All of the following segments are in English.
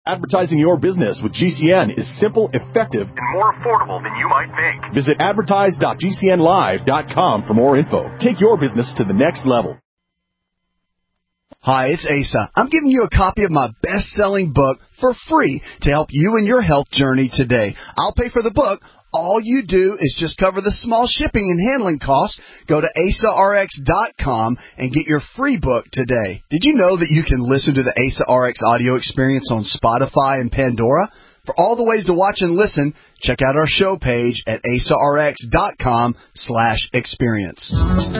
Advertising your business with GCN is simple, effective, and more affordable than you might think. Visit advertise.gcnlive.com for more info. Take your business to the next level. Hi, it's Asa. I'm giving you a copy of my best-selling book for free to help you in your health journey today. I'll pay for the book. All you do is just cover the small shipping and handling costs. Go to AsaRx.com and get your free book today. Did you know that you can listen to the Asa RX audio experience on Spotify and Pandora? For all the ways to watch and listen, check out our show page at AsaRx.com/experience.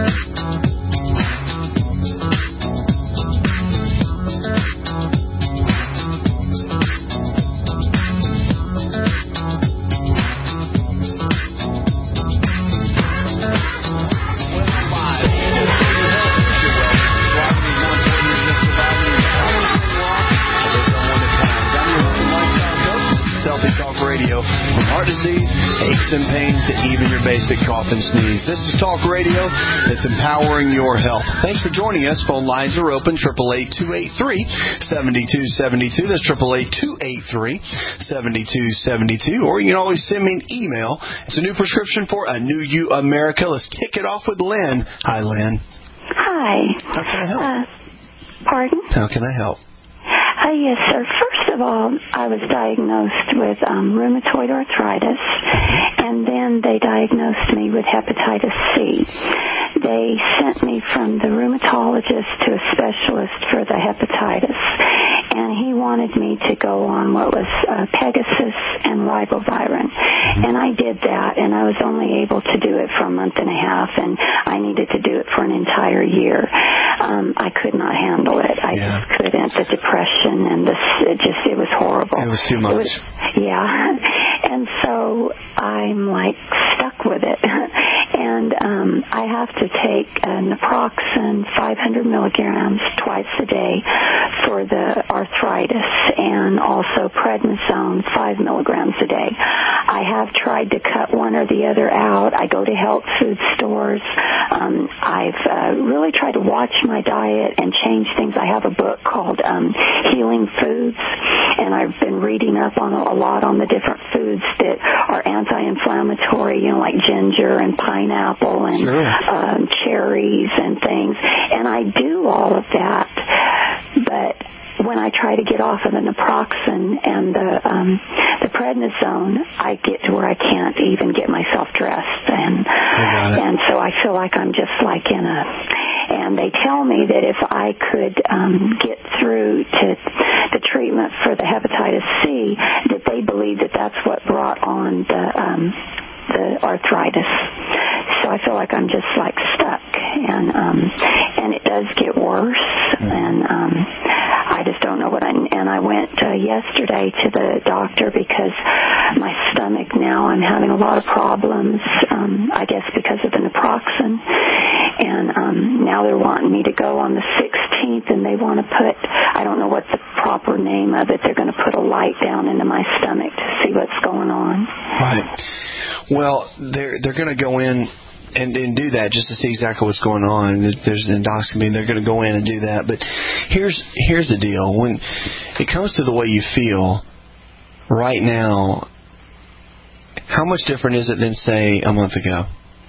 And pains to even your basic cough and sneeze. This is Talk Radio that's empowering your health. Thanks for joining us. Phone lines are open, 888-283-7272. That's 888-283-7272. Or you can always send me an email. It's a new prescription for a new you, America. Let's kick it off with Lynn. Hi, Lynn. Hi. How can I help? Pardon? How can I help? Yes, sir. First of all, I was diagnosed with rheumatoid arthritis, and then they diagnosed me with hepatitis C. They sent me from the rheumatologist to a specialist for the hepatitis, and he wanted me to go on what was Pegasus and ribavirin. And I did that, and I was only able to do it for a month and a half, and I needed to do it for an entire year. I could not handle it. I just couldn't. The depression and it was horrible. It was too much. And so I'm like stuck with it. And I have to take naproxen 500 milligrams twice a day for the arthritis, and also prednisone 5 milligrams a day. I have tried to cut one or the other out. I go to health food stores. I've really tried to watch my diet and change things. I have a book called Healing Foods, and I've been reading up on a lot on the different foods that are anti-inflammatory, like ginger and pineapple and cherries and things. And I do all of that, but when I try to get off of the naproxen and the prednisone, I get to where I can't even get myself dressed, and so I feel like I'm just like and they tell me that if I could get through to the treatment for the hepatitis C, that they believe that that's what brought on the arthritis. So I feel like I'm just like stuck, and it does get worse, and I just don't know what I went yesterday to the doctor because my stomach now, I'm having a lot of problems, I guess because of the naproxen, and now they're wanting me to go on the 16th, and they want to put, I don't know what the proper name of it, they're going to put a light down into my stomach to see what's going on. Right. Well, they're going to go in and do that just to see exactly what's going on. There's an endoscopy, and they're going to go in and do that. But here's the deal. When it comes to the way you feel right now, how much different is it than, say, a month ago?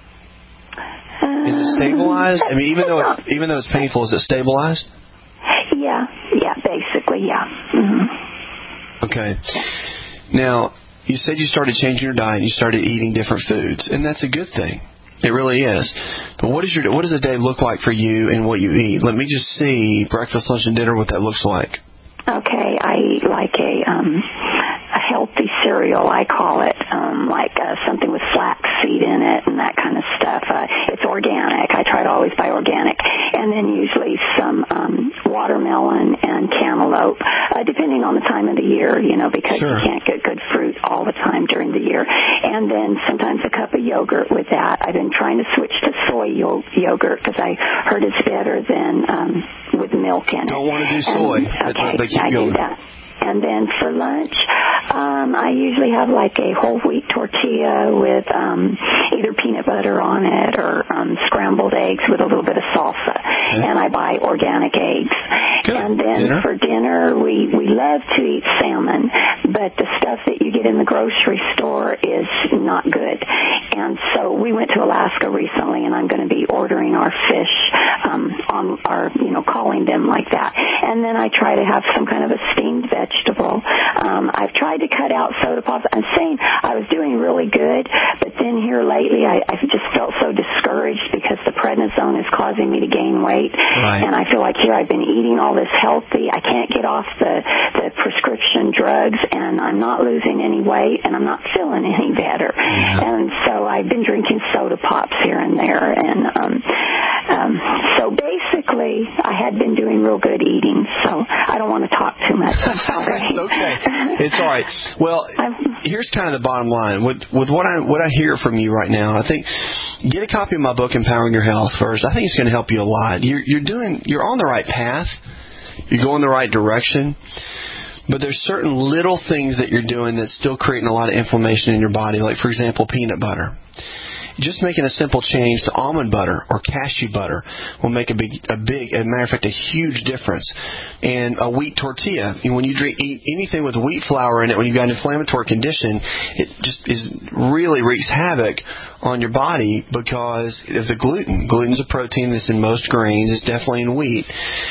Is it stabilized? I mean, even though it's painful, is it stabilized? Yeah, basically, yeah. Mm-hmm. Okay. Now, you said you started changing your diet, and you started eating different foods, and that's a good thing. It really is. But what does a day look like for you and what you eat? Let me just see breakfast, lunch, and dinner, what that looks like. Okay, I eat like a healthy cereal, I call it, like something with flaxseed in it and that kind of stuff. It's organic. I try to always buy organic. And then usually some watermelon and cantaloupe, depending on the time of the year, because you can't get good fruit all the time during the year. And then sometimes a cup of yogurt with that. I've been trying to switch to soy yogurt because I heard it's better than with milk in it. Don't want to do soy. Okay, I do that. And then for lunch, I usually have like a whole wheat tortilla with either peanut butter on it or scrambled eggs with a little bit of salsa. Okay. And I buy organic eggs. Good. And then for dinner, we love to eat salmon. but the stuff that you get in the grocery store is not good. And so we went to Alaska recently, and I'm going to be ordering our fish on our, calling them like that. And then I try to have some kind of a steamed vegetable. I've tried to cut out soda pops. I'm saying I was doing really good, but then here lately I just felt so discouraged because the prednisone is causing me to gain weight. Right. And I feel like here I've been eating all this healthy. I can't get off the prescription drugs, and I'm not losing any weight, and I'm not feeling any better. And so I've been drinking soda pops here and there. And so basically I had been doing real good eating, so I don't want to talk too much. I'm sorry. It's okay. It's all right. Well, here's kind of the bottom line. With what I hear from you right now, I think get a copy of my book, Empowering Your Health, first. I think it's going to help you a lot. You're on the right path. You're going the right direction. But there's certain little things that you're doing that's still creating a lot of inflammation in your body, like, for example, peanut butter. Just making a simple change to almond butter or cashew butter will make a matter of fact, a huge difference. And a wheat tortilla, when you eat anything with wheat flour in it, when you've got an inflammatory condition, it just really wreaks havoc on your body because of the gluten. Gluten's a protein that's in most grains. It's definitely in wheat.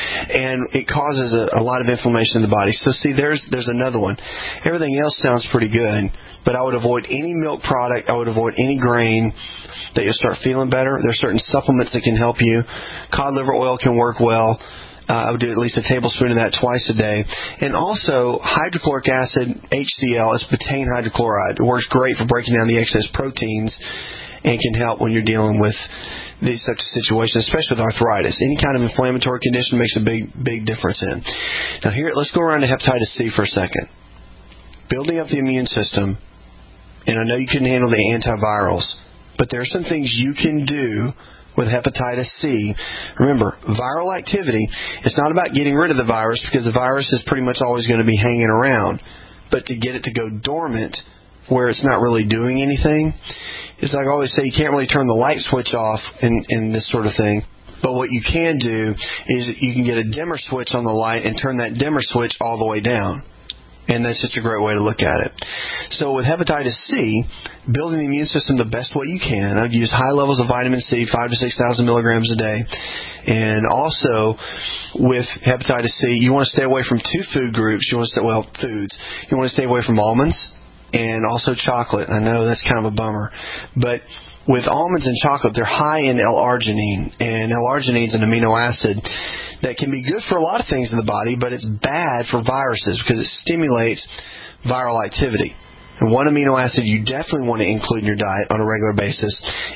And it causes a lot of inflammation in the body. So see, there's another one. Everything else sounds pretty good. But I would avoid any milk product. I would avoid any grain that you'll start feeling better. There's certain supplements that can help you. Cod liver oil can work well. I would do at least a tablespoon of that twice a day. And also, hydrochloric acid, HCl, is betaine hydrochloride. It works great for breaking down the excess proteins and can help when you're dealing with these such situations, especially with arthritis. Any kind of inflammatory condition makes a big difference in. Now here, let's go around to hepatitis C for a second. Building up the immune system. And I know you couldn't handle the antivirals, but there are some things you can do with hepatitis C. Remember, viral activity, it's not about getting rid of the virus because the virus is pretty much always going to be hanging around. But to get it to go dormant where it's not really doing anything, it's like I always say, you can't really turn the light switch off in this sort of thing. But what you can do is you can get a dimmer switch on the light and turn that dimmer switch all the way down. And that's just a great way to look at it. So with hepatitis C, building the immune system the best way you can, I'd use high levels of vitamin C, 5,000 to 6,000 milligrams a day. And also with hepatitis C, you want to stay away from two food groups. Foods. You want to stay away from almonds and also chocolate. I know that's kind of a bummer. But with almonds and chocolate, they're high in L-arginine. And L-arginine is an amino acid that can be good for a lot of things in the body, but it's bad for viruses because it stimulates viral activity. And one amino acid you definitely want to include in your diet on a regular basis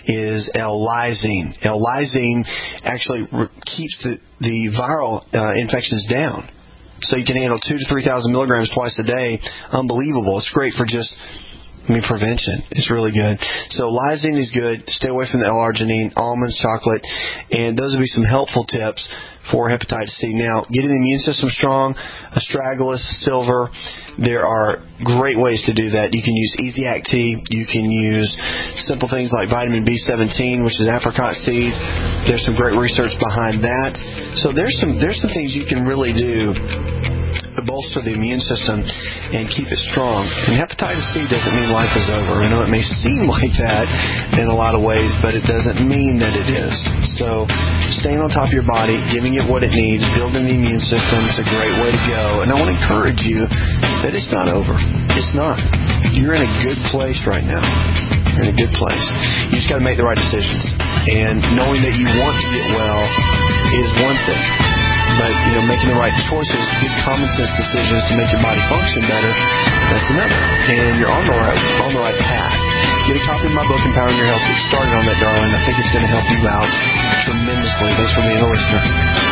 is L-lysine. L-lysine actually keeps the viral infections down. So you can handle 2,000 to 3,000 milligrams twice a day. Unbelievable. It's great for prevention. It's really good. So lysine is good. Stay away from the L-arginine, almonds, chocolate, and those would be some helpful tips for hepatitis C. Now, getting the immune system strong, astragalus, silver, there are great ways to do that. You can use Easy Act Tea. You can use simple things like vitamin B17, which is apricot seeds. There's some great research behind that. So there's some things you can really do to bolster the immune system and keep it strong. And hepatitis C doesn't mean life is over. I know it may seem like that in a lot of ways, but it doesn't mean that it is. So staying on top of your body, giving it what it needs, building the immune system is a great way to go. And I want to encourage you that it's not over. It's not. You're in a good place right now. You're in a good place. You just got to make the right decisions. And knowing that you want to get well is one thing. But, making the right choices, good common sense decisions to make your body function better, that's another. And you're on the right path. Get a copy of my book, Empowering Your Health. Get started on that, darling. I think it's going to help you out tremendously. Thanks for being a listener.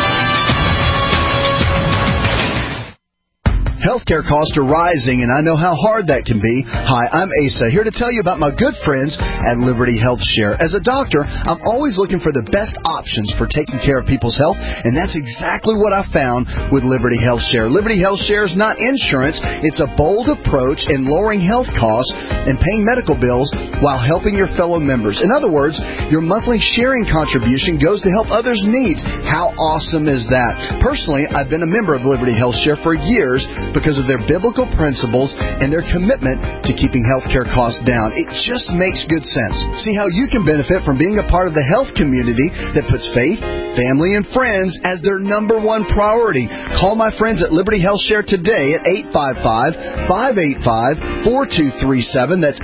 Healthcare costs are rising, and I know how hard that can be. Hi, I'm Asa, here to tell you about my good friends at Liberty Health Share. As a doctor, I'm always looking for the best options for taking care of people's health, and that's exactly what I found with Liberty Health Share. Liberty Health Share is not insurance. It's a bold approach in lowering health costs and paying medical bills while helping your fellow members. In other words, your monthly sharing contribution goes to help others' needs. How awesome is that? Personally, I've been a member of Liberty Health Share for years, because of their biblical principles and their commitment to keeping healthcare costs down. It just makes good sense. See how you can benefit from being a part of the health community that puts faith, family, and friends as their number one priority. Call my friends at Liberty Health Share today at 855-585-4237. That's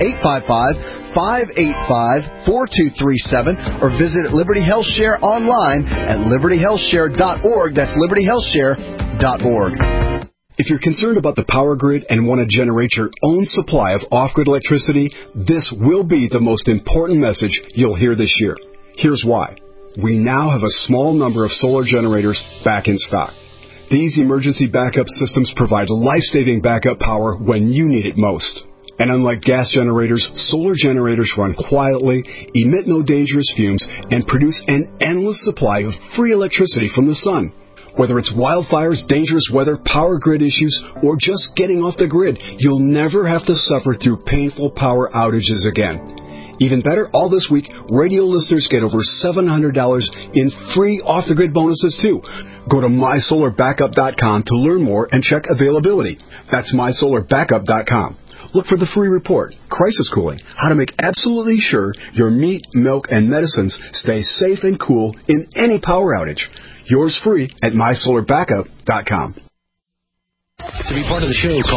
855-585-4237, or visit Liberty Health Share online at libertyhealthshare.org. That's libertyhealthshare.org. If you're concerned about the power grid and want to generate your own supply of off-grid electricity, this will be the most important message you'll hear this year. Here's why. We now have a small number of solar generators back in stock. These emergency backup systems provide life-saving backup power when you need it most. And unlike gas generators, solar generators run quietly, emit no dangerous fumes, and produce an endless supply of free electricity from the sun. Whether it's wildfires, dangerous weather, power grid issues, or just getting off the grid, you'll never have to suffer through painful power outages again. Even better, all this week, radio listeners get over $700 in free off-the-grid bonuses, too. Go to mysolarbackup.com to learn more and check availability. That's mysolarbackup.com. Look for the free report, Crisis Cooling, how to make absolutely sure your meat, milk, and medicines stay safe and cool in any power outage. Yours free at mysolarbackup.com. To be part of the show, call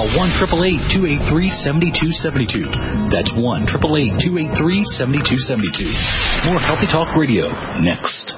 1-888-283-7272. That's 1-888-283-7272. More Healthy Talk Radio next.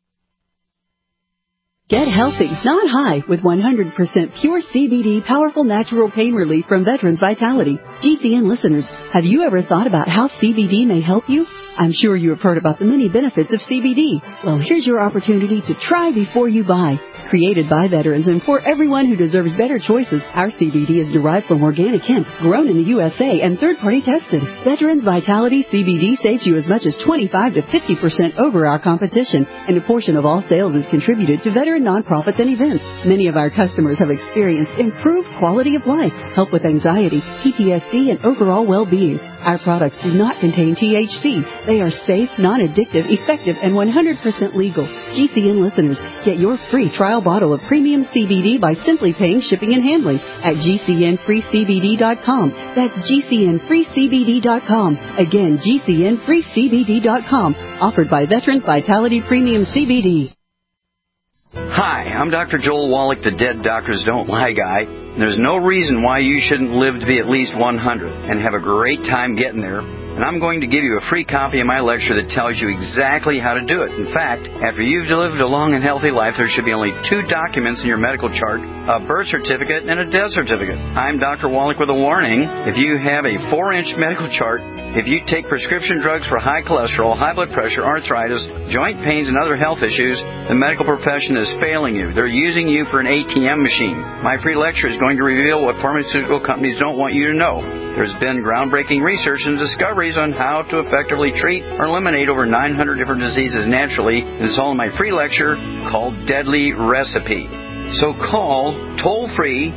Get healthy, not high, with 100% pure CBD powerful natural pain relief from Veterans Vitality. GCN listeners, have you ever thought about how CBD may help you? I'm sure you have heard about the many benefits of CBD. Well, here's your opportunity to try before you buy. Created by veterans and for everyone who deserves better choices, our CBD is derived from organic hemp, grown in the USA, and third-party tested. Veterans Vitality CBD saves you as much as 25 to 50% over our competition, and a portion of all sales is contributed to veteran nonprofits and events. Many of our customers have experienced improved quality of life, help with anxiety, PTSD, and overall well-being. Our products do not contain THC. They are safe, non-addictive, effective, and 100% legal. GCN listeners, get your free trial bottle of premium CBD by simply paying shipping and handling at GCNFreeCBD.com. That's GCNFreeCBD.com. Again, GCNFreeCBD.com. Offered by Veterans Vitality Premium CBD. Hi, I'm Dr. Joel Wallach, the Dead Doctors Don't Lie guy. There's no reason why you shouldn't live to be at least 100 and have a great time getting there. And I'm going to give you a free copy of my lecture that tells you exactly how to do it. In fact, after you've lived a long and healthy life, there should be only 2 documents in your medical chart, a birth certificate and a death certificate. I'm Dr. Wallach with a warning. If you have a 4-inch medical chart, if you take prescription drugs for high cholesterol, high blood pressure, arthritis, joint pains, and other health issues, the medical profession is failing you. They're using you for an ATM machine. My free lecture is going to reveal what pharmaceutical companies don't want you to know. There's been groundbreaking research and discoveries on how to effectively treat or eliminate over 900 different diseases naturally. And it's all in my free lecture called Deadly Recipe. So call toll-free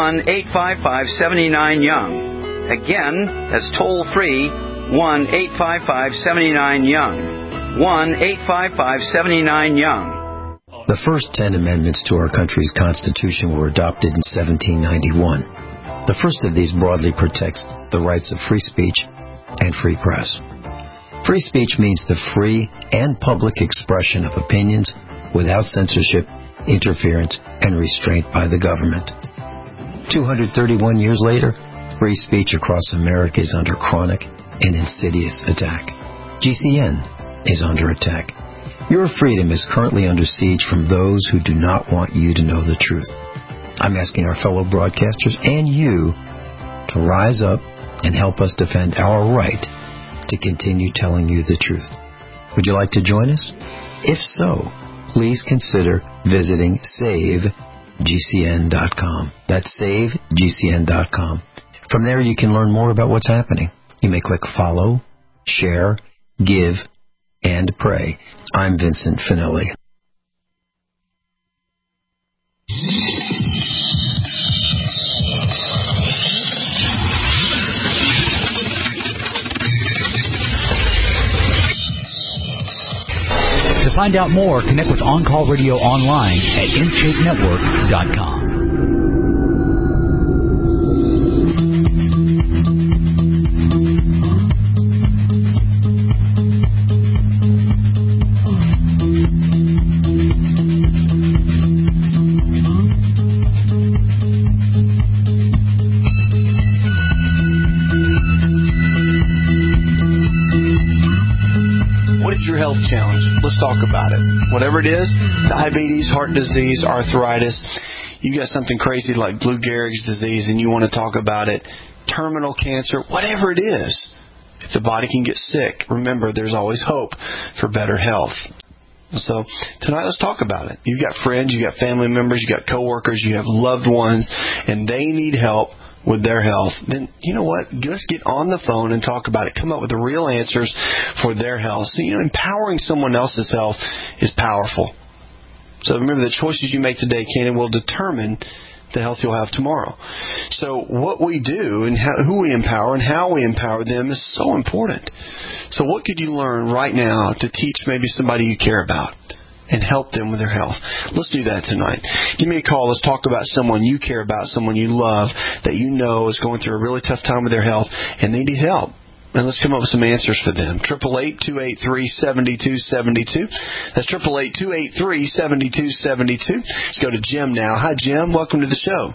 1-855-79-YOUNG. Again, that's toll-free 1-855-79-YOUNG. 1-855-79-YOUNG. The first 10 amendments to our country's Constitution were adopted in 1791. The first of these broadly protects the rights of free speech and free press. Free speech means the free and public expression of opinions without censorship, interference, and restraint by the government. 231 years later, free speech across America is under chronic and insidious attack. GCN is under attack. Your freedom is currently under siege from those who do not want you to know the truth. I'm asking our fellow broadcasters and you to rise up and help us defend our right to continue telling you the truth. Would you like to join us? If so, please consider visiting SaveGCN.com. That's SaveGCN.com. From there, you can learn more about what's happening. You may click follow, share, give, and pray. I'm Vincent Finelli. To find out more, connect with On Call Radio online at InShapeNetwork.com. health challenge. Let's talk about it. Whatever it is, diabetes, heart disease, arthritis, you got something crazy like Lou Gehrig's disease and you want to talk about it, terminal cancer, whatever it is. If the body can get sick, remember there's always hope for better health. So tonight, let's talk about it. You've got friends, you've got family members, you've got coworkers, you have loved ones, and they need help with their health. Then, you know what? Let's get on the phone and talk about it. Come up with the real answers for their health. So, empowering someone else's health is powerful. So remember, the choices you make today can and will determine the health you'll have tomorrow. So what we do and who we empower and how we empower them is so important. So what could you learn right now to teach maybe somebody you care about and help them with their health? Let's do that tonight. Give me a call. Let's talk about someone you care about, someone you love, that you know is going through a really tough time with their health, and they need help. And let's come up with some answers for them. 888-283-7272. That's 888-283-7272. Let's go to Jim now. Hi, Jim. Welcome to the show.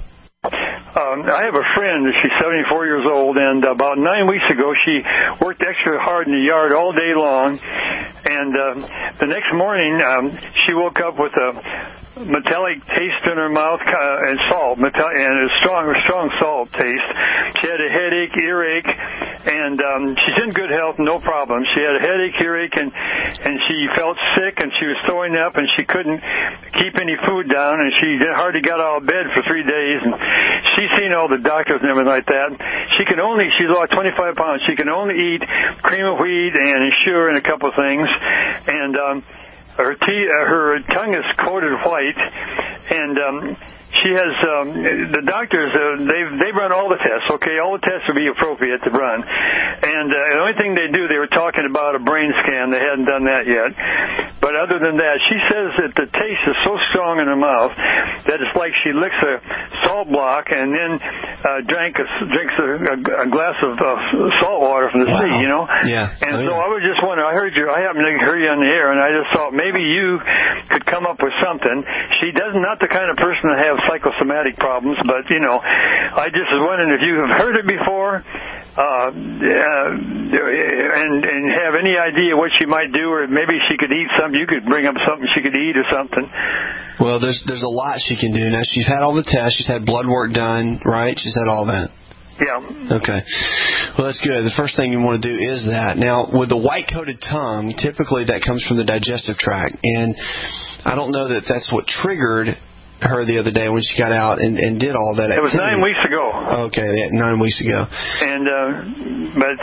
I have a friend. She's 74 years old, and about 9 weeks ago, she worked extra hard in the yard all day long. And the next morning, she woke up with a metallic taste in her mouth and salt, and a strong salt taste. She had a headache, earache, and she's in good health, no problem. She had a headache, earache, and she felt sick, and she was throwing up, and she couldn't keep any food down, and she hardly got out of bed for 3 days. And she's seen all the doctors and everything like that. She's lost 25 pounds. She can only eat cream of wheat and sugar and a couple of things, and her tongue is coated white, and she has the doctors. They run all the tests. Okay, all the tests would be appropriate to run, and the only thing they do, they were talking about a brain scan. They hadn't done that yet, but other than that, she says that the taste is so strong in her mouth that it's like she licks a salt block and then drinks a glass of salt water from the sea. Yeah. And so I was just wondering. I happened to hear you on the air, and I just thought maybe you could come up with something. She does not the kind of person to have psychosomatic problems, but I just was wondering if you have heard it before, and have any idea what she might do, or maybe she could eat something. You could bring up something she could eat or something. Well, there's a lot she can do. Now, she's had all the tests. She's had blood work done, right? She's had all that. Yeah. Okay. Well, that's good. The first thing you want to do is that. Now, with the white-coated tongue, typically that comes from the digestive tract, and I don't know that that's what triggered her the other day when she got out and did all that activity. It was 9 weeks ago. Okay, 9 weeks ago. And but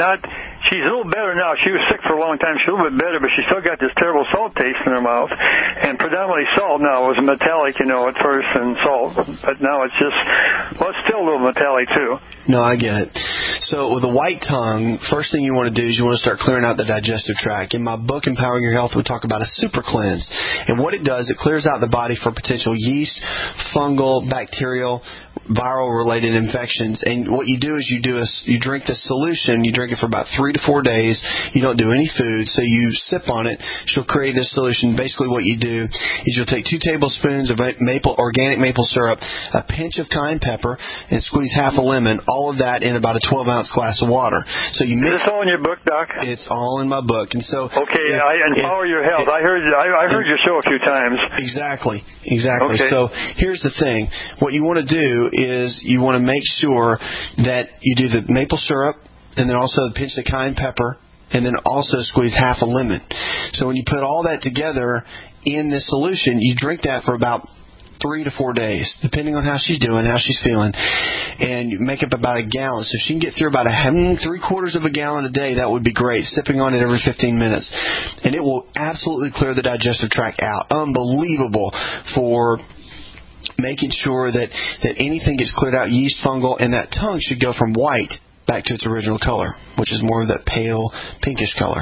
she's a little better now. She was sick for a long time. She's a little bit better, but she still got this terrible salt taste in her mouth. And predominantly salt now. It was metallic, at first, and salt. But now it's just, it's still a little metallic, too. No, I get it. So with a white tongue, first thing you want to do is you want to start clearing out the digestive tract. In my book, Empowering Your Health, we talk about a super cleanse. And what it does, it clears out the body for potential yeast, fungal, bacterial, viral-related infections. And what you do is you drink this solution. You drink it for about 3 to 4 days. You don't do any food, so you sip on it. She'll create this solution. Basically what you do is you'll take 2 tablespoons of organic maple syrup, a pinch of cayenne pepper, and squeeze half a lemon, all of that in about a 12-ounce glass of water. So you mix. Is this all in your book, Doc? It's all in my book. And so Empower Your Health. I heard your show a few times. Exactly. Okay. So here's the thing. What you want to do is you want to make sure that you do the maple syrup and then also pinch the cayenne pepper and then also squeeze half a lemon. So when you put all that together in this solution, you drink that for about 3 to 4 days, depending on how she's doing, how she's feeling, and you make up about a gallon. So if she can get through about 3/4 of a gallon a day, that would be great, sipping on it every 15 minutes. And it will absolutely clear the digestive tract out. Unbelievable for making sure that anything gets cleared out, yeast, fungal, and that tongue should go from white back to its original color, which is more of that pale pinkish color.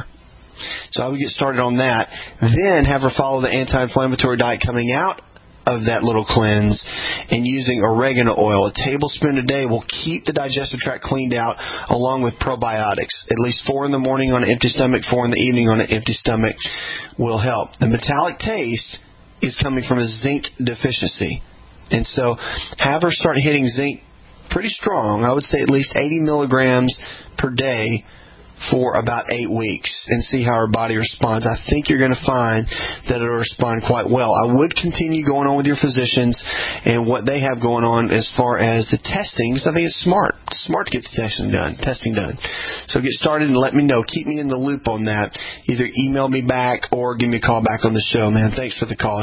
So I would get started on that. Then have her follow the anti-inflammatory diet coming out of that little cleanse and using oregano oil. A tablespoon a day will keep the digestive tract cleaned out, along with probiotics. At least 4 in the morning on an empty stomach, 4 in the evening on an empty stomach will help. The metallic taste is coming from a zinc deficiency. And so have her start hitting zinc pretty strong. I would say at least 80 milligrams per day for about 8 weeks and see how her body responds. I think you're going to find that it'll respond quite well. I would continue going on with your physicians and what they have going on as far as the testing, because I think it's smart to get the testing done. So get started and let me know. Keep me in the loop on that. Either email me back or give me a call back on the show, man. Thanks for the call.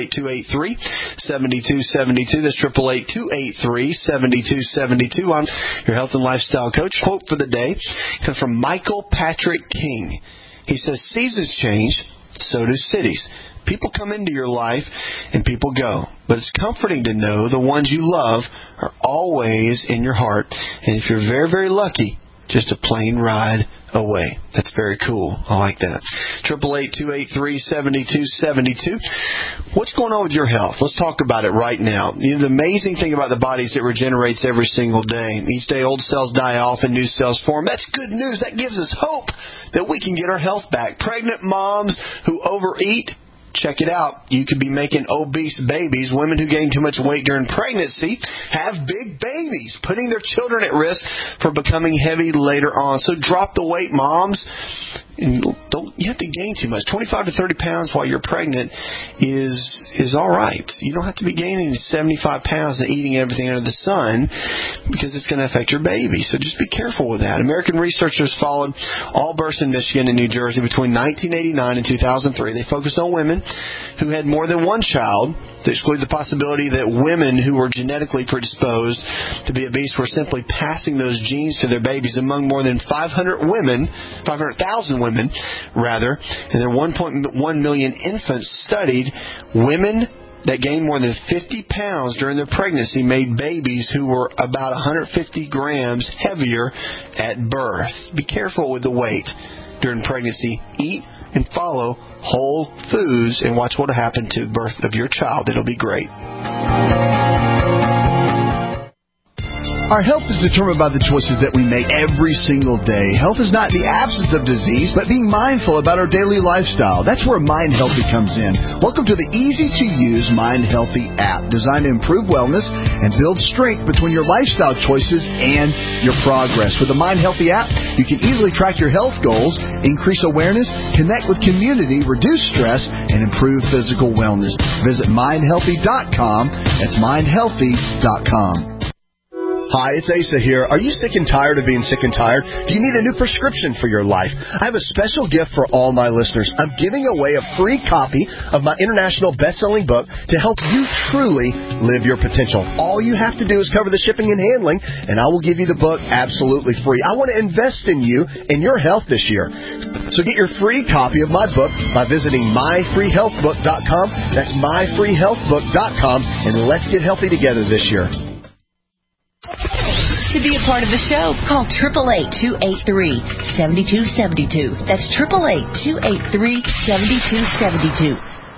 888-283-7272. That's 888-283-7272. I'm your health and lifestyle coach. Quote for the day comes from Michael Patrick King. He says, seasons change, so do cities. People come into your life and people go. But it's comforting to know the ones you love are always in your heart. And if you're very, very lucky, just a plane ride away. That's very cool. I like that. 888-283-7272. What's going on with your health? Let's talk about it right now. The amazing thing about the body is it regenerates every single day. Each day old cells die off and new cells form. That's good news. That gives us hope that we can get our health back. Pregnant moms who overeat, check it out. You could be making obese babies. Women who gain too much weight during pregnancy have big babies, putting their children at risk for becoming heavy later on. So drop the weight, moms. And you have to gain too much. 25 to 30 pounds while you're pregnant is all right. You don't have to be gaining 75 pounds and eating everything under the sun because it's going to affect your baby. So just be careful with that. American researchers followed all births in Michigan and New Jersey between 1989 and 2003. They focused on women who had more than one child to exclude the possibility that women who were genetically predisposed to be obese were simply passing those genes to their babies. Among more than 500,000 women, and there were 1.1 million infants studied, women that gained more than 50 pounds during their pregnancy made babies who were about 150 grams heavier at birth. Be careful with the weight during pregnancy. Eat and follow whole foods and watch what will happen to the birth of your child. It'll be great. Our health is determined by the choices that we make every single day. Health is not the absence of disease, but being mindful about our daily lifestyle. That's where Mind Healthy comes in. Welcome to the easy-to-use Mind Healthy app, designed to improve wellness and build strength between your lifestyle choices and your progress. With the Mind Healthy app, you can easily track your health goals, increase awareness, connect with community, reduce stress, and improve physical wellness. Visit mindhealthy.com. That's mindhealthy.com. Hi, it's Asa here. Are you sick and tired of being sick and tired? Do you need a new prescription for your life? I have a special gift for all my listeners. I'm giving away a free copy of my international best-selling book to help you truly live your potential. All you have to do is cover the shipping and handling, and I will give you the book absolutely free. I want to invest in you and your health this year. So get your free copy of my book by visiting myfreehealthbook.com. That's myfreehealthbook.com, and let's get healthy together this year. To be a part of the show, call 888-283-7272. That's 888-283-7272.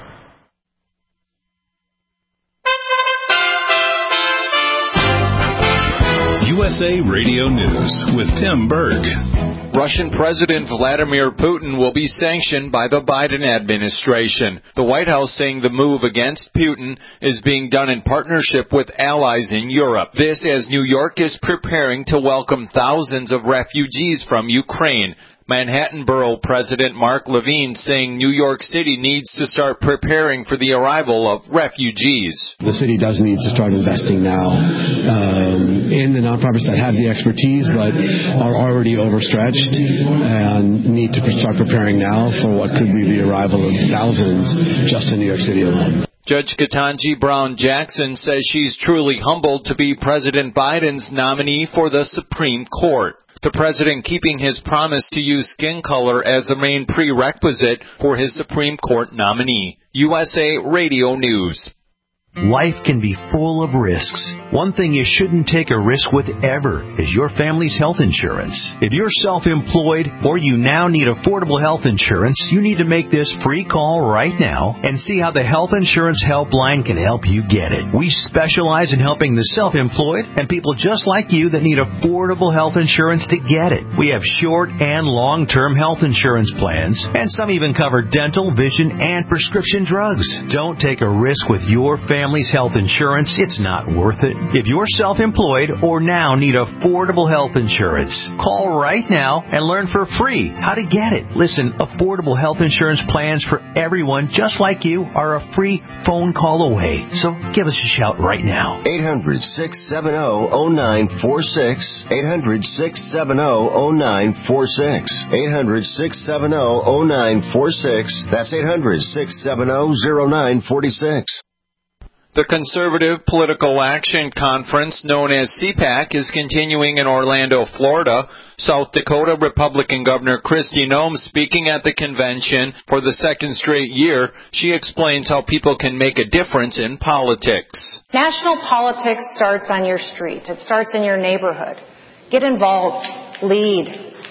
USA Radio News with Tim Berg. Russian President Vladimir Putin will be sanctioned by the Biden administration. The White House saying the move against Putin is being done in partnership with allies in Europe. This as New York is preparing to welcome thousands of refugees from Ukraine. Manhattan Borough President Mark Levine saying New York City needs to start preparing for the arrival of refugees. The city does need to start investing now in the nonprofits that have the expertise but are already overstretched and need to start preparing now for what could be the arrival of thousands just in New York City alone. Judge Ketanji Brown Jackson says she's truly humbled to be President Biden's nominee for the Supreme Court. The president keeping his promise to use skin color as a main prerequisite for his Supreme Court nominee. USA Radio News. Life can be full of risks. One thing you shouldn't take a risk with ever is your family's health insurance. If you're self-employed or you now need affordable health insurance, you need to make this free call right now and see how the Health Insurance Helpline can help you get it. We specialize in helping the self-employed and people just like you that need affordable health insurance to get it. We have short and long-term health insurance plans, and some even cover dental, vision, and prescription drugs. Don't take a risk with your family family's health insurance, it's not worth it. If you're self-employed or now need affordable health insurance, call right now and learn for free how to get it. Listen, affordable health insurance plans for everyone just like you are a free phone call away. So give us a shout right now. 800-670-0946. 800-670-0946. 800-670-0946. That's 800-670-0946. The Conservative Political Action Conference, known as CPAC, is continuing in Orlando, Florida. South Dakota Republican Governor Kristi Noem speaking at the convention for the second straight year. She explains how people can make a difference in politics. National politics starts on your street. It starts in your neighborhood. Get involved. Lead.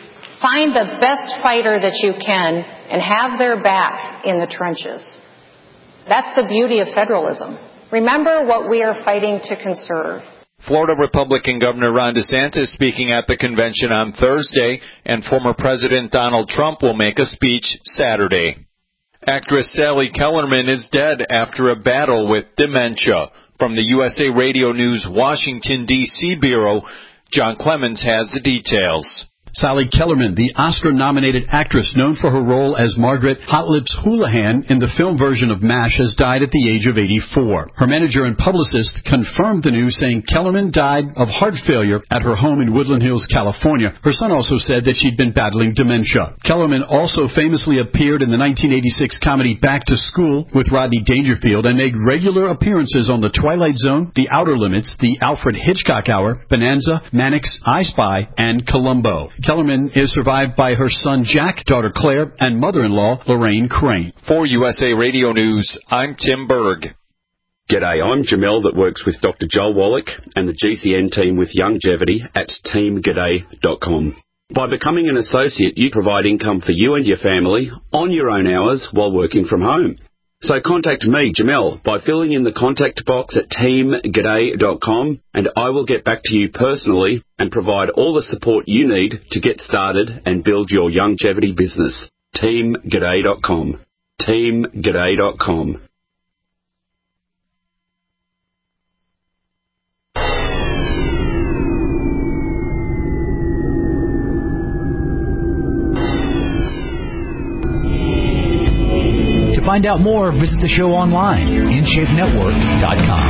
Find the best fighter that you can and have their back in the trenches. That's the beauty of federalism. Remember what we are fighting to conserve. Florida Republican Governor Ron DeSantis speaking at the convention on Thursday, and former President Donald Trump will make a speech Saturday. Actress Sally Kellerman is dead after a battle with dementia. From the USA Radio News Washington, D.C. Bureau, John Clemens has the details. Sally Kellerman, the Oscar-nominated actress known for her role as Margaret Hot Lips Houlihan in the film version of MASH, has died at the age of 84. Her manager and publicist confirmed the news, saying Kellerman died of heart failure at her home in Woodland Hills, California. Her son also said that she'd been battling dementia. Kellerman also famously appeared in the 1986 comedy Back to School with Rodney Dangerfield and made regular appearances on The Twilight Zone, The Outer Limits, The Alfred Hitchcock Hour, Bonanza, Mannix, I Spy, and Columbo. Kellerman is survived by her son Jack, daughter Claire, and mother-in-law Lorraine Crane. For USA Radio News, I'm Tim Berg. G'day, I'm Jamel that works with Dr. Joel Wallach and the GCN team with Longevity at teamg'day.com. By becoming an associate, you provide income for you and your family on your own hours while working from home. So contact me, Jamel, by filling in the contact box at teamg'day.com, and I will get back to you personally and provide all the support you need to get started and build your longevity business. teamg'day.com. teamg'day.com. To find out more, visit the show online, InShapeNetwork.com.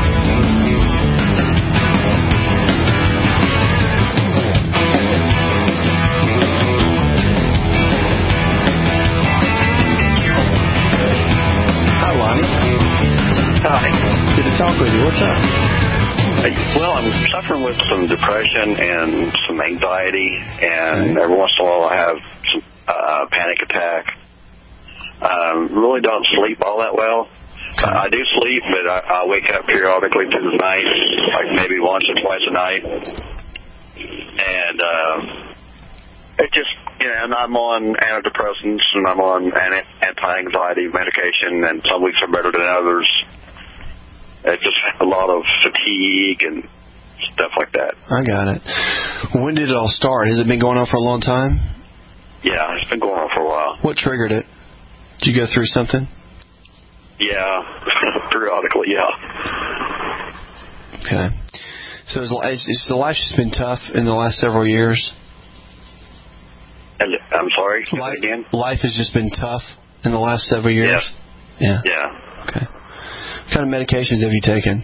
Hi, Lonnie. Hi. Good to talk with you. What's up? Well, I'm suffering with some depression and some anxiety, and every once in a while I have some panic attack. Really don't sleep all that well. I do sleep, but I wake up periodically through the night, like maybe once or twice a night. And it just, and I'm on antidepressants and I'm on anti-anxiety medication, and some weeks are better than others. It's just a lot of fatigue and stuff like that. I got it. When did it all start? Has it been going on for a long time? Yeah, it's been going on for a while. What triggered it? Did you go through something? Yeah, periodically, yeah. Okay. So is the life just been tough in the last several years? I'm sorry, say that again? Life has just been tough in the last several years? Yeah. Okay. What kind of medications have you taken?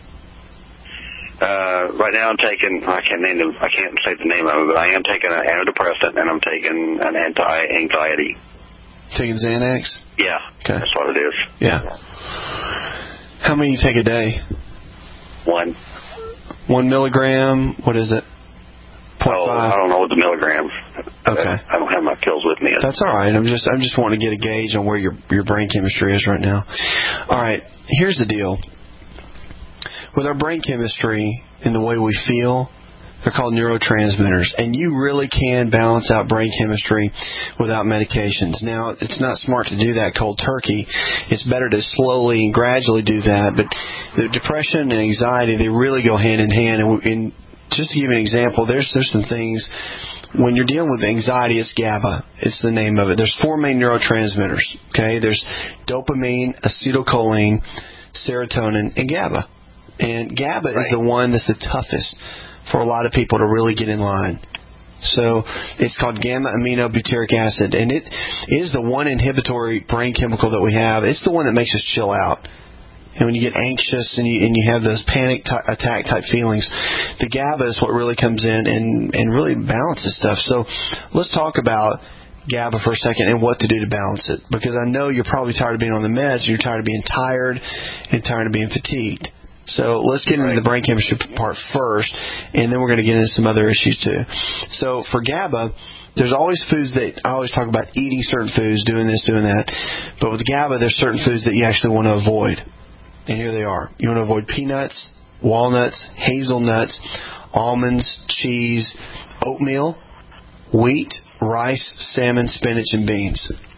Right now I'm taking, I can't say the name of it, but I am taking an antidepressant and I'm taking an anti-anxiety. Taking Xanax? Yeah. Okay. That's what it is. Yeah. How many do you take a day? 1. 1 milligram? What is it? 0.5? I don't know what the milligrams. Okay. I don't have my pills with me. That's all right. I'm just wanting to get a gauge on where your brain chemistry is right now. All right. Here's the deal. With our brain chemistry and the way we feel, they're called neurotransmitters, and you really can balance out brain chemistry without medications. Now, it's not smart to do that cold turkey. It's better to slowly and gradually do that, but the depression and anxiety, they really go hand in hand. And just to give you an example, there's some things. When you're dealing with anxiety, it's GABA. It's the name of it. There's 4 main neurotransmitters. Okay, there's dopamine, acetylcholine, serotonin, and GABA. And GABA is the one that's the toughest for a lot of people to really get in line. So it's called gamma-aminobutyric acid, and it is the one inhibitory brain chemical that we have. It's the one that makes us chill out. And when you get anxious and you have those panic attack type feelings, the GABA is what really comes in and really balances stuff. So let's talk about GABA for a second and what to do to balance it. Because I know you're probably tired of being on the meds, you're tired of being tired and tired of being fatigued. So let's get into the brain chemistry part first, and then we're going to get into some other issues too. So for GABA, there's always foods that I always talk about eating certain foods, doing this, doing that. But with GABA, there's certain foods that you actually want to avoid. And here they are. You want to avoid peanuts, walnuts, hazelnuts, almonds, cheese, oatmeal, wheat, rice, salmon, spinach, and beans.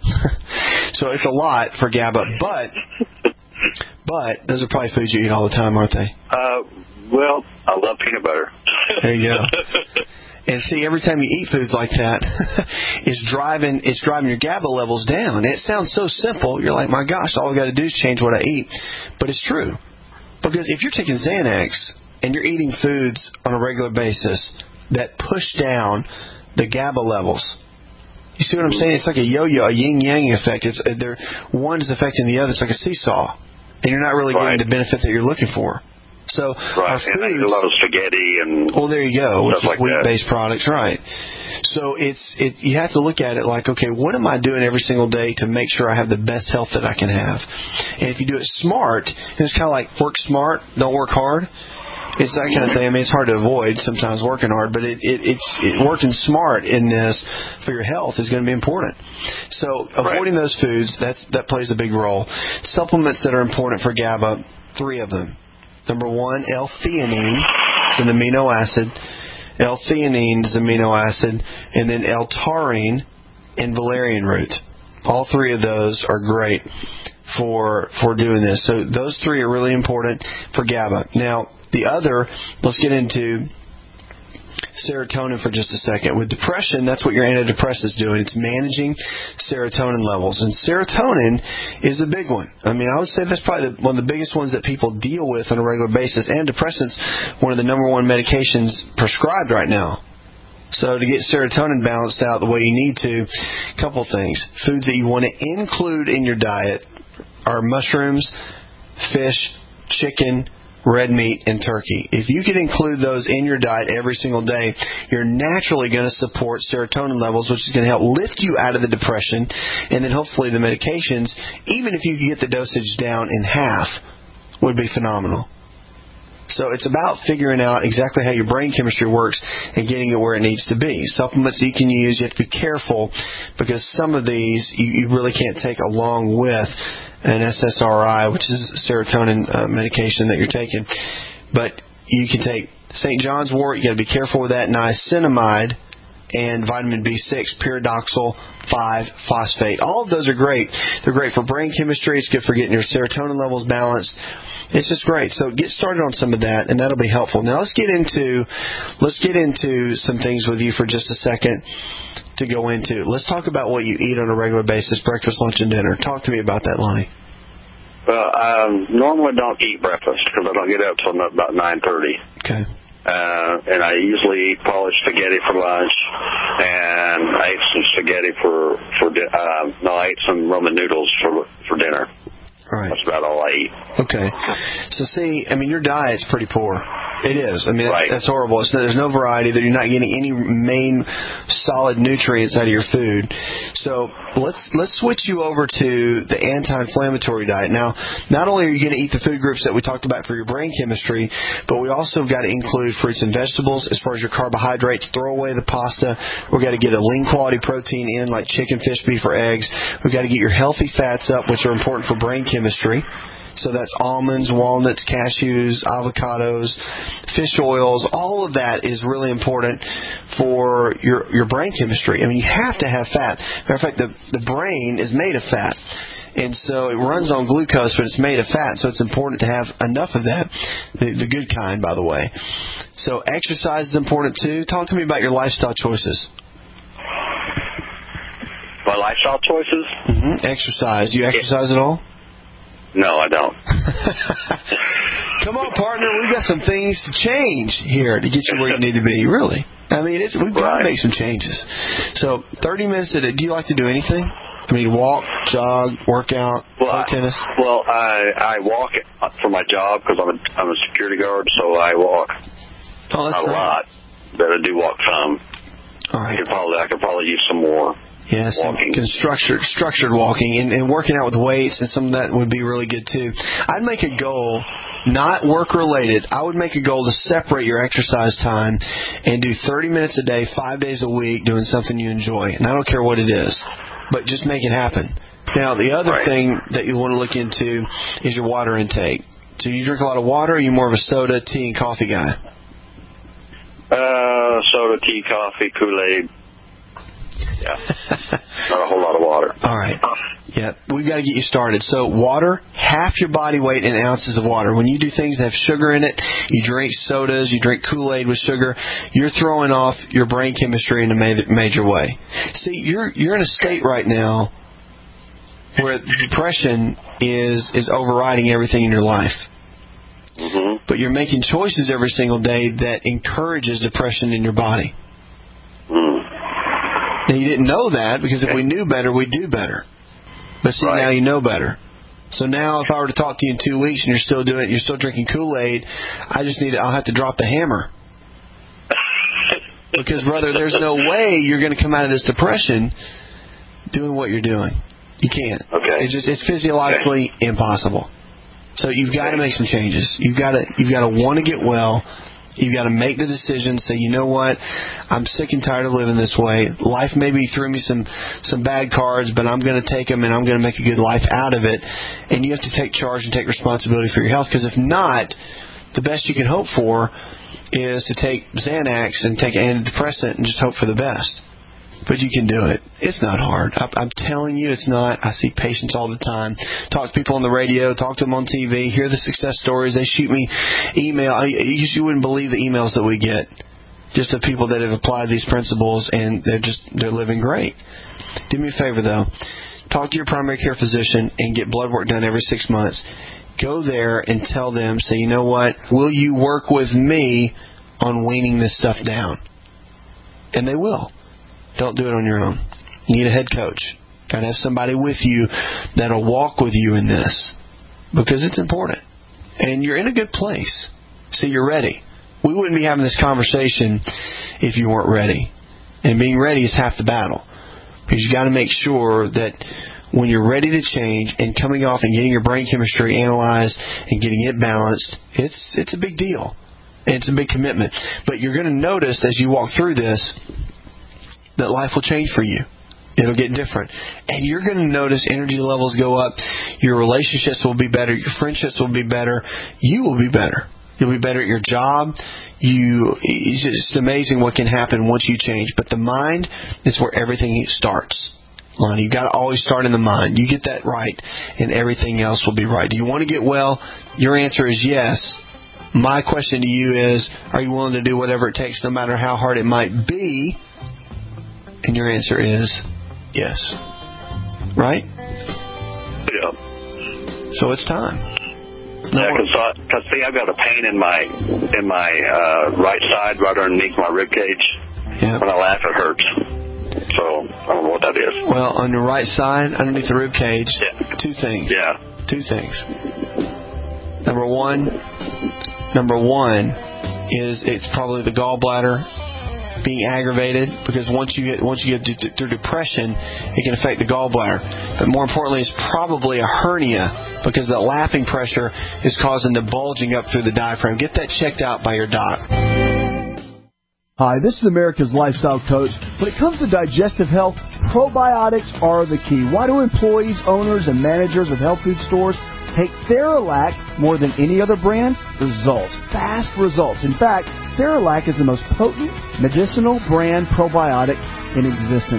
So it's a lot for GABA, but those are probably foods you eat all the time, aren't they? Well, I love peanut butter. There you go. And see, every time you eat foods like that, it's driving your GABA levels down. It sounds so simple. You're like, my gosh, all I've got to do is change what I eat. But it's true. Because if you're taking Xanax and you're eating foods on a regular basis that push down the GABA levels, you see what I'm saying? It's like a yo-yo, a yin-yang effect. One is affecting the other. It's like a seesaw. And you're not really getting the benefit that you're looking for. So our foods, and I eat a lot of spaghetti and there you go, with like wheat-based products, right? So you have to look at it like, okay, what am I doing every single day to make sure I have the best health that I can have? And if you do it smart, and it's kind of like work smart, don't work hard. It's that kind of thing. I mean, it's hard to avoid sometimes working hard, but it's working smart in this for your health is going to be important. So avoiding those foods, that plays a big role. Supplements that are important for GABA, 3 of them. Number 1, L-theanine. It's an amino acid. L-theanine is an amino acid, and then L-taurine and valerian root. All 3 of those are great for doing this. So those 3 are really important for GABA. Now, the other, let's get into serotonin for just a second. With depression, that's what your antidepressant is doing. It's managing serotonin levels. And serotonin is a big one. I mean, I would say that's probably one of the biggest ones that people deal with on a regular basis. Antidepressants, one of the number 1 medications prescribed right now. So to get serotonin balanced out the way you need to, a couple things. Foods that you want to include in your diet are mushrooms, fish, chicken, red meat, and turkey. If you can include those in your diet every single day, you're naturally going to support serotonin levels, which is going to help lift you out of the depression, and then hopefully the medications, even if you can get the dosage down in half, would be phenomenal. So it's about figuring out exactly how your brain chemistry works and getting it where it needs to be. Supplements that you can use, you have to be careful because some of these you really can't take along with an SSRI, which is serotonin medication that you're taking. But you can take St. John's wort, you got to be careful with that, niacinamide, and vitamin B6, pyridoxal 5-phosphate. All of those are great. They're great for brain chemistry. It's good for getting your serotonin levels balanced. It's just great. So get started on some of that, and that'll be helpful. Now let's get into some things with you for just a second to go into. Let's talk about what you eat on a regular basis, breakfast, lunch, and dinner. Talk to me about that, Lonnie. Well, I normally don't eat breakfast because I don't get up till about 9:30. Okay. And I usually eat polished spaghetti for lunch, and I ate some spaghetti I ate some Roman noodles for dinner. Right. That's about all I eat. Okay. So see, I mean, your diet's pretty poor. It is. I mean, that's horrible. There's no variety. That you're not getting any main solid nutrients out of your food. So let's switch you over to the anti-inflammatory diet. Now, not only are you going to eat the food groups that we talked about for your brain chemistry, but we also got to include fruits and vegetables as far as your carbohydrates. Throw away the pasta. We've got to get a lean quality protein in, like chicken, fish, beef, or eggs. We've got to get your healthy fats up, which are important for brain chemistry. So that's almonds, walnuts, cashews, avocados, fish oils. All of that is really important for your brain chemistry. I mean, you have to have fat. Matter of fact, the brain is made of fat. And so it runs on glucose, but it's made of fat, so it's important to have enough of that, the good kind, by the way. So exercise is important, too. Talk to me about your lifestyle choices. My lifestyle choices? Mm-hmm. Exercise. Do you exercise at all? No, I don't. Come on, partner. We've got some things to change here to get you where you need to be, really. I mean, we've got to make some changes. So 30 minutes a day. Do you like to do anything? I mean, walk, jog, work out, play tennis? Well, I walk for my job because I'm a security guard, so I walk. Oh, that's not a lot, but I do walk some. All right. I could probably use some more. Yes, structured walking and working out with weights and some of that would be really good too. I'd make a goal, not work related. I would make a goal to separate your exercise time and do 30 minutes a day, 5 days a week, doing something you enjoy. And I don't care what it is, but just make it happen. Now, the other thing that you want to look into is your water intake. Do you drink a lot of water, or are you more of a soda, tea, and coffee guy? Soda, tea, coffee, Kool-Aid. Yeah. Not a whole lot of water. All right. Yeah, we've got to get you started. So water, half your body weight in ounces of water. When you do things that have sugar in it, you drink sodas, you drink Kool-Aid with sugar, you're throwing off your brain chemistry in a major way. See, you're in a state right now where depression is overriding everything in your life. Mm-hmm. But you're making choices every single day that encourages depression in your body. Now, you didn't know that because if we knew better, we'd do better. But see, now you know better. So now if I were to talk to you in 2 weeks and you're still doing it, you're still drinking Kool-Aid, I'll have to drop the hammer. Because, brother, there's no way you're going to come out of this depression doing what you're doing. You can't. Okay. It's physiologically impossible. So you've got to make some changes. You've got to want to get well. You've got to make the decision, say, you know what, I'm sick and tired of living this way. Life maybe threw me some bad cards, but I'm going to take them and I'm going to make a good life out of it. And you have to take charge and take responsibility for your health, because if not, the best you can hope for is to take Xanax and take an antidepressant and just hope for the best. But you can do it. It's not hard. I'm telling you, it's not. I see patients all the time. Talk to people on the radio, talk to them on TV, hear the success stories. They shoot me email. You wouldn't believe the emails that we get, just of people that have applied these principles and they're living great. Do me a favor though. Talk to your primary care physician and get blood work done every 6 months. Go there and tell them, say, you know what, will you work with me on weaning this stuff down? And they will. Don't do it on your own. You need a head coach. Got to have somebody with you that'll walk with you in this, because it's important. And you're in a good place. See, you're ready. We wouldn't be having this conversation if you weren't ready. And being ready is half the battle, because you got to make sure that when you're ready to change and coming off and getting your brain chemistry analyzed and getting it balanced, it's a big deal. And it's a big commitment. But you're going to notice as you walk through this that life will change for you. It'll get different. And you're going to notice energy levels go up. Your relationships will be better. Your friendships will be better. You will be better. You'll be better at your job. It's just amazing what can happen once you change. But the mind is where everything starts. Lonnie, you've got to always start in the mind. You get that right, and everything else will be right. Do you want to get well? Your answer is yes. My question to you is, are you willing to do whatever it takes, no matter how hard it might be? And your answer is yes. Right? Yeah. So it's time. Because see, I've got a pain in my right side, right underneath my rib cage. Yeah. When I laugh, it hurts. So I don't know what that is. Well, on your right side, underneath the rib cage, two things. Yeah. Two things. Number one is it's probably the gallbladder being aggravated, because once you get through depression, it can affect the gallbladder. But more importantly, it's probably a hernia, because that laughing pressure is causing the bulging up through the diaphragm. Get that checked out by your doc. Hi, this is America's Lifestyle Coach. When it comes to digestive health, probiotics are the key. Why do employees, owners, and managers of health food stores take Theralac more than any other brand? Results. Fast results. In fact, Theralac is the most potent medicinal brand probiotic in existence.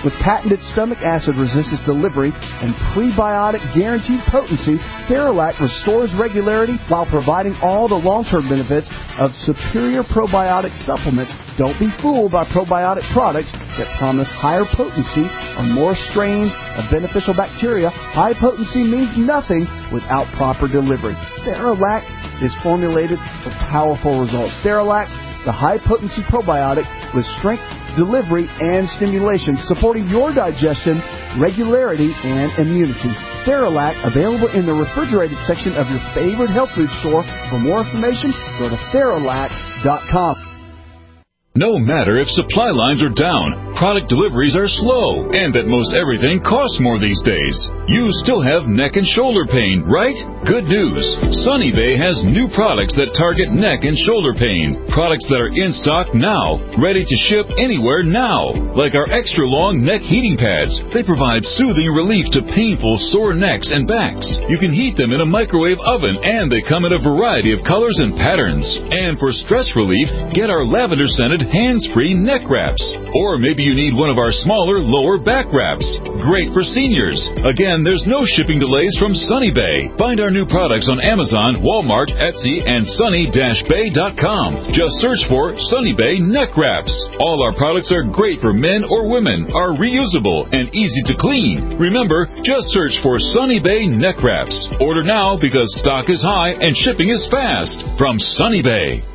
With patented stomach acid resistance delivery and prebiotic guaranteed potency, Theralac restores regularity while providing all the long-term benefits of superior probiotic supplements. Don't be fooled by probiotic products that promise higher potency or more strains of beneficial bacteria. High potency means nothing without proper delivery. Theralac is formulated for powerful results. Theralac, the high-potency probiotic with strength, delivery, and stimulation, supporting your digestion, regularity, and immunity. Theralac, available in the refrigerated section of your favorite health food store. For more information, go to Theralac.com. No matter if supply lines are down, product deliveries are slow, and that most everything costs more these days, you still have neck and shoulder pain, right? Good news. Sunny Bay has new products that target neck and shoulder pain. Products that are in stock now, ready to ship anywhere now. Like our extra long neck heating pads. They provide soothing relief to painful sore necks and backs. You can heat them in a microwave oven, and they come in a variety of colors and patterns. And for stress relief, get our lavender-scented hands-free neck wraps. Or maybe you need one of our smaller lower back wraps. Great for seniors. Again, there's no shipping delays from Sunny Bay. Find our new products on Amazon, Walmart, Etsy, and sunny-bay.com. Just search for Sunny Bay neck wraps. All our products are great for men or women, are reusable, and easy to clean. Remember, just search for Sunny Bay neck wraps. Order now because stock is high and shipping is fast. From Sunny Bay.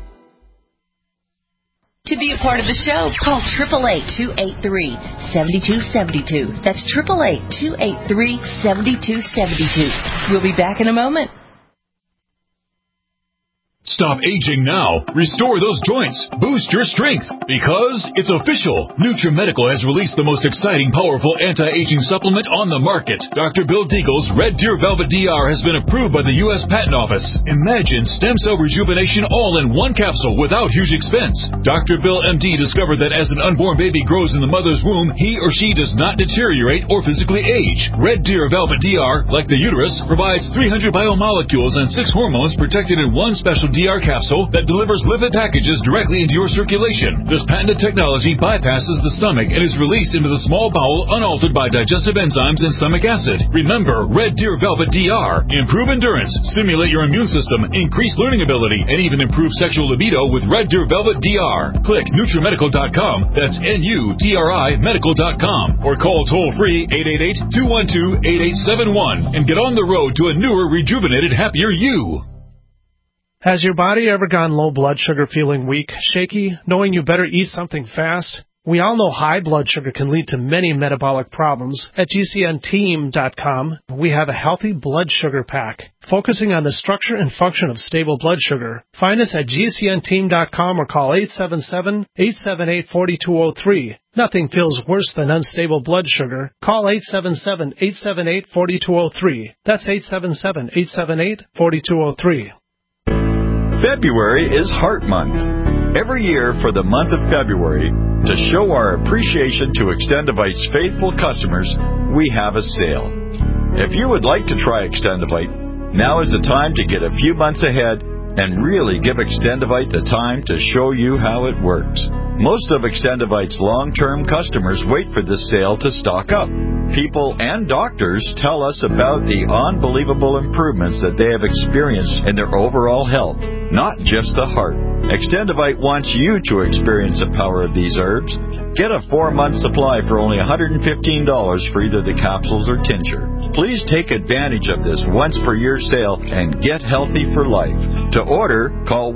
To be a part of the show, call 888-283-7272. That's 888-283-7272. We'll be back in a moment. Stop aging now. Restore those joints. Boost your strength. Because it's official. NutriMedical has released the most exciting, powerful anti-aging supplement on the market. Dr. Bill Deagle's Red Deer Velvet DR has been approved by the U.S. Patent Office. Imagine stem cell rejuvenation all in one capsule without huge expense. Dr. Bill MD discovered that as an unborn baby grows in the mother's womb, he or she does not deteriorate or physically age. Red Deer Velvet DR, like the uterus, provides 300 biomolecules and 6 hormones protected in one special DR capsule that delivers lipid packages directly into your circulation. This patented technology bypasses the stomach and is released into the small bowel unaltered by digestive enzymes and stomach acid. Remember, Red Deer Velvet DR. Improve endurance, stimulate your immune system, increase learning ability, and even improve sexual libido with Red Deer Velvet DR. Click NutriMedical.com, that's NUTRI Medical.com, or call toll-free 888-212-8871 and get on the road to a newer, rejuvenated, happier you. Has your body ever gone low blood sugar, feeling weak, shaky, knowing you better eat something fast? We all know high blood sugar can lead to many metabolic problems. At GCNteam.com, we have a healthy blood sugar pack, focusing on the structure and function of stable blood sugar. Find us at GCNteam.com or call 877-878-4203. Nothing feels worse than unstable blood sugar. Call 877-878-4203. That's 877-878-4203. February is Heart Month. Every year for the month of February, to show our appreciation to Extendivite's faithful customers, we have a sale. If you would like to try Extendivite, now is the time to get a few months ahead and really give Extendivite the time to show you how it works. Most of Extendivite's long-term customers wait for this sale to stock up. People and doctors tell us about the unbelievable improvements that they have experienced in their overall health, not just the heart. Extendivite wants you to experience the power of these herbs. Get a 4-month supply for only $115 for either the capsules or tincture. Please take advantage of this once-per-year sale and get healthy for life. To order, call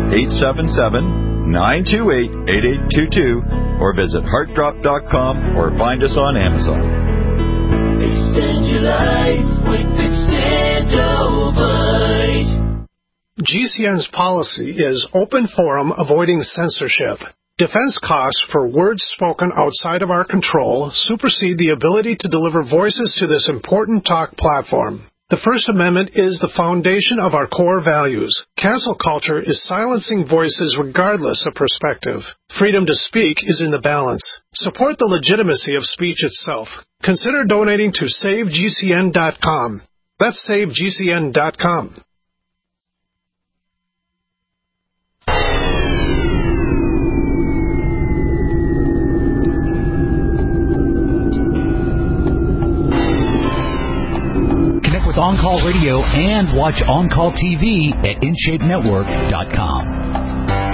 1-877-928-8822 or visit heartdrop.com or find us on Amazon. Extend your life with Extendivite. GCN's policy is open forum, avoiding censorship. Defense costs for words spoken outside of our control supersede the ability to deliver voices to this important talk platform. The First Amendment is the foundation of our core values. Cancel culture is silencing voices regardless of perspective. Freedom to speak is in the balance. Support the legitimacy of speech itself. Consider donating to SaveGCN.com. That's SaveGCN.com. On Call Radio and watch On Call TV at InShapeNetwork.com.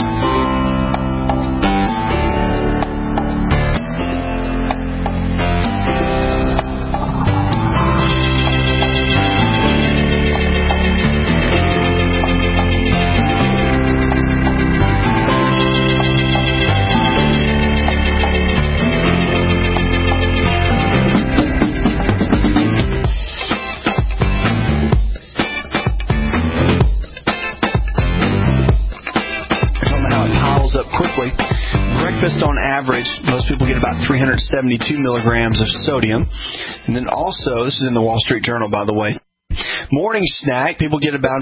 Average, most people get about 372 milligrams of sodium. And then also, this is in the Wall Street Journal, by the way, morning snack, people get about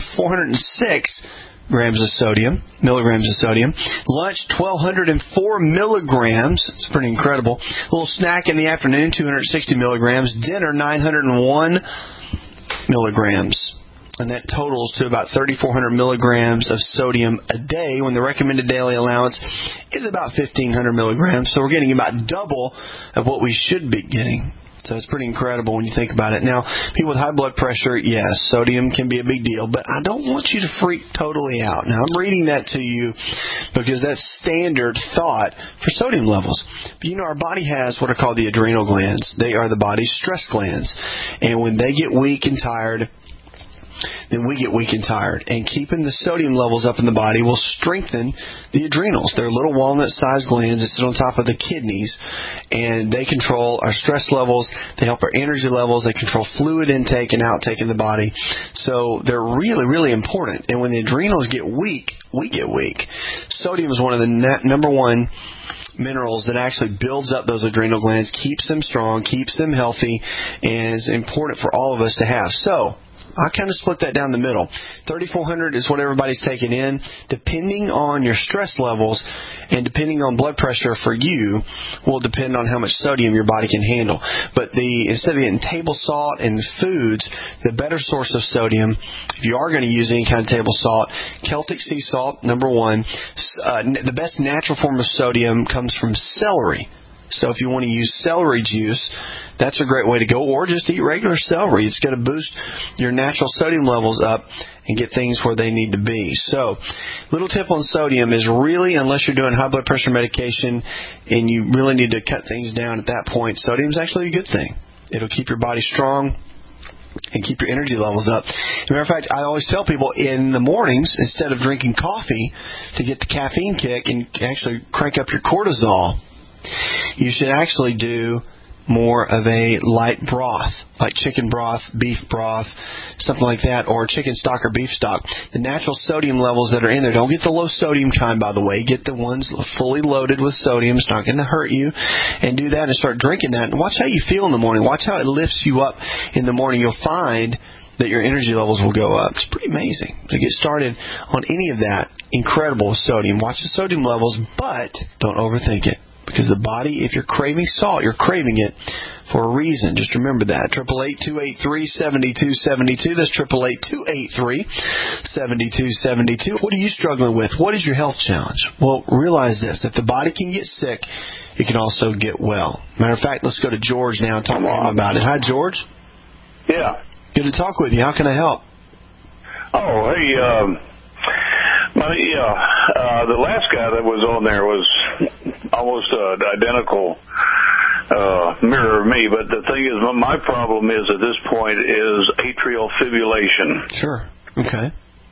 406 milligrams of sodium. Lunch, 1,204 milligrams. It's pretty incredible. A little snack in the afternoon, 260 milligrams. Dinner, 901 milligrams. And that totals to about 3,400 milligrams of sodium a day when the recommended daily allowance is about 1,500 milligrams. So we're getting about double of what we should be getting. So it's pretty incredible when you think about it. Now, people with high blood pressure, yes, sodium can be a big deal, but I don't want you to freak totally out. Now, I'm reading that to you because that's standard thought for sodium levels. But you know, our body has what are called the adrenal glands. They are the body's stress glands. And when they get weak and tired, then we get weak and tired. And keeping the sodium levels up in the body will strengthen the adrenals. They're little walnut-sized glands that sit on top of the kidneys, and they control our stress levels. They help our energy levels. They control fluid intake and outtake in the body. So they're really, really important. And when the adrenals get weak, we get weak. Sodium is one of the number one minerals that actually builds up those adrenal glands, keeps them strong, keeps them healthy, and is important for all of us to have. So I kind of split that down the middle. 3,400 is what everybody's taking in. Depending on your stress levels and depending on blood pressure for you will depend on how much sodium your body can handle. But instead of getting table salt and foods, the better source of sodium, if you are going to use any kind of table salt, Celtic sea salt, number one. The best natural form of sodium comes from celery. So if you want to use celery juice, that's a great way to go. Or just eat regular celery. It's going to boost your natural sodium levels up and get things where they need to be. So, little tip on sodium is really, unless you're doing high blood pressure medication and you really need to cut things down at that point, sodium is actually a good thing. It'll keep your body strong and keep your energy levels up. As a matter of fact, I always tell people in the mornings, instead of drinking coffee to get the caffeine kick and actually crank up your cortisol, you should actually do more of a light broth, like chicken broth, beef broth, something like that, or chicken stock or beef stock. The natural sodium levels that are in there, don't get the low sodium kind, by the way. Get the ones fully loaded with sodium. It's not going to hurt you. And do that and start drinking that. And watch how you feel in the morning. Watch how it lifts you up in the morning. You'll find that your energy levels will go up. It's pretty amazing to get started on any of that. Incredible sodium. Watch the sodium levels, but don't overthink it. Because the body, if you're craving salt, you're craving it for a reason. Just remember that. 888-283-7272. That's 888-283-7272. What are you struggling with? What is your health challenge? Well, realize this. If the body can get sick, it can also get well. Matter of fact, let's go to George now and talk more about it. Hi, George. Yeah. Good to talk with you. How can I help? Oh, hey, the last guy that was on there was almost identical mirror of me, but the thing is, my problem is at this point is atrial fibrillation. Sure. Okay.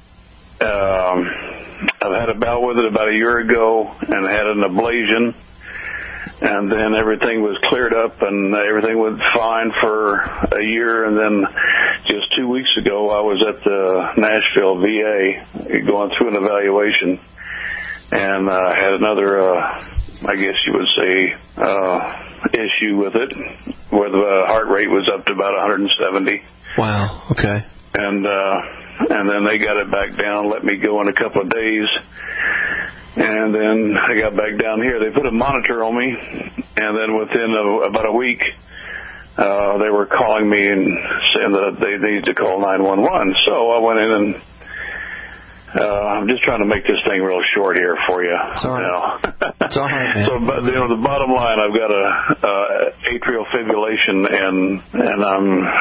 I've had a bout with it about a year ago and had an ablation, and then everything was cleared up and everything was fine for a year, and then just 2 weeks ago I was at the Nashville VA going through an evaluation and had another, I guess you would say, issue with it, where the heart rate was up to about 170. Wow, okay. And then they got it back down, let me go in a couple of days. And then I got back down here. They put a monitor on me, and then within about a week, they were calling me and saying that they needed to call 911. So I went in and I'm just trying to make this thing real short here for you. It's all right. It's all right, man. So, but the bottom line, I've got a atrial fibrillation, and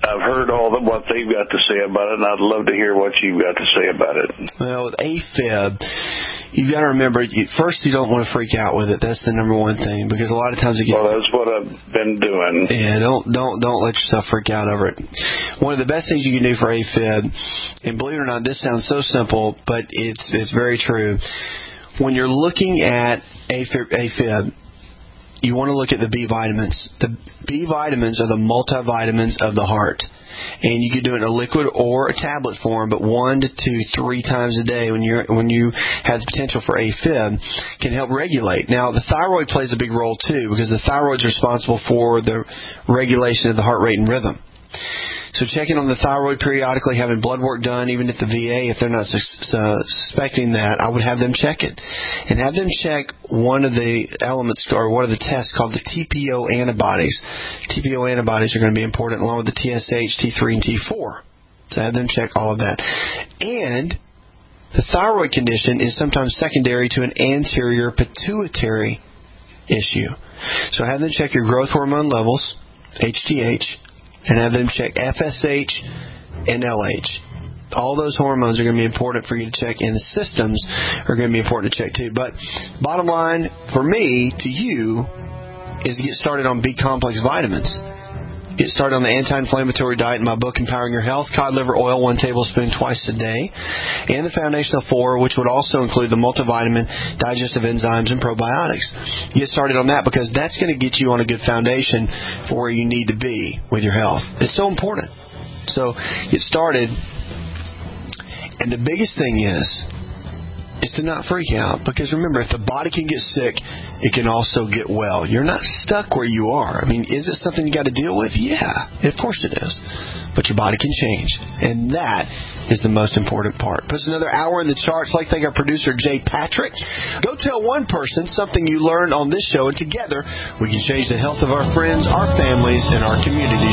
I've heard what they've got to say about it, and I'd love to hear what you've got to say about it. Well, with AFib, you've got to remember, first, you don't want to freak out with it. That's the number one thing, because a lot of times Well, that's what I've been doing. Yeah, don't let yourself freak out over it. One of the best things you can do for AFib, and believe it or not, this sounds so simple, but it's very true. When you're looking at AFib, you want to look at the B vitamins. The B vitamins are the multivitamins of the heart. And you can do it in a liquid or a tablet form, but 1 to 2, 3 times a day when you have the potential for AFib can help regulate. Now, the thyroid plays a big role too, because the thyroid is responsible for the regulation of the heart rate and rhythm. So checking on the thyroid periodically, having blood work done, even at the VA, if they're not suspecting that, I would have them check it. And have them check one of the elements, or one of the tests called the TPO antibodies. TPO antibodies are going to be important, along with the TSH, T3, and T4. So have them check all of that. And the thyroid condition is sometimes secondary to an anterior pituitary issue. So have them check your growth hormone levels, HGH, and have them check FSH and LH. All those hormones are going to be important for you to check, and the systems are going to be important to check too. But bottom line, for me, to you, is to get started on B-complex vitamins. Get started on the anti-inflammatory diet in my book, Empowering Your Health. Cod liver oil, 1 tablespoon twice a day. And the Foundational 4, which would also include the multivitamin, digestive enzymes, and probiotics. Get started on that, because that's going to get you on a good foundation for where you need to be with your health. It's so important. So get started. And the biggest thing is to not freak out, because remember, if the body can get sick, it can also get well. You're not stuck where you are. I mean, is it something you got to deal with? Yeah, of course it is. But your body can change, and that is the most important part. Puts another hour in the charts. I'd like to thank our producer, Jay Patrick. Go tell one person something you learned on this show, and together we can change the health of our friends, our families, and our communities.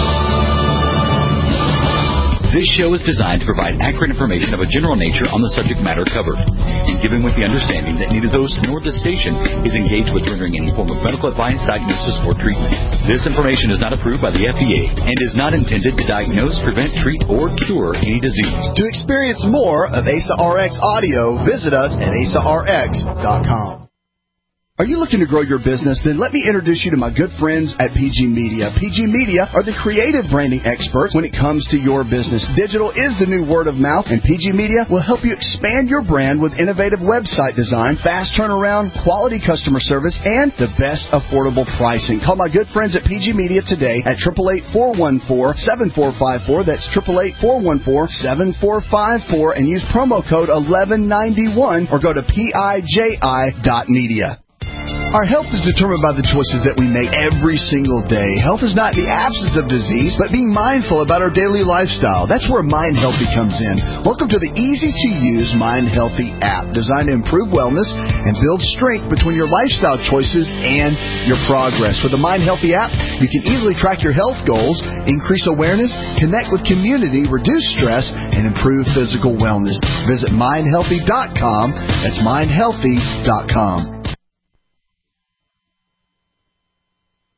This show is designed to provide accurate information of a general nature on the subject matter covered, and given with the understanding that neither host nor the station is engaged with rendering any form of medical advice, diagnosis, or treatment. This information is not approved by the FDA and is not intended to diagnose, prevent, treat, or cure any disease. To experience more of ASA RX audio, visit us at asarx.com. Are you looking to grow your business? Then let me introduce you to my good friends at PG Media. PG Media are the creative branding experts when it comes to your business. Digital is the new word of mouth, and PG Media will help you expand your brand with innovative website design, fast turnaround, quality customer service, and the best affordable pricing. Call my good friends at PG Media today at 888-414-7454. That's 888-414-7454, and use promo code 1191 or go to piji.media. Our health is determined by the choices that we make every single day. Health is not the absence of disease, but being mindful about our daily lifestyle. That's where Mind Healthy comes in. Welcome to the easy-to-use Mind Healthy app, designed to improve wellness and build strength between your lifestyle choices and your progress. With the Mind Healthy app, you can easily track your health goals, increase awareness, connect with community, reduce stress, and improve physical wellness. Visit mindhealthy.com. That's mindhealthy.com.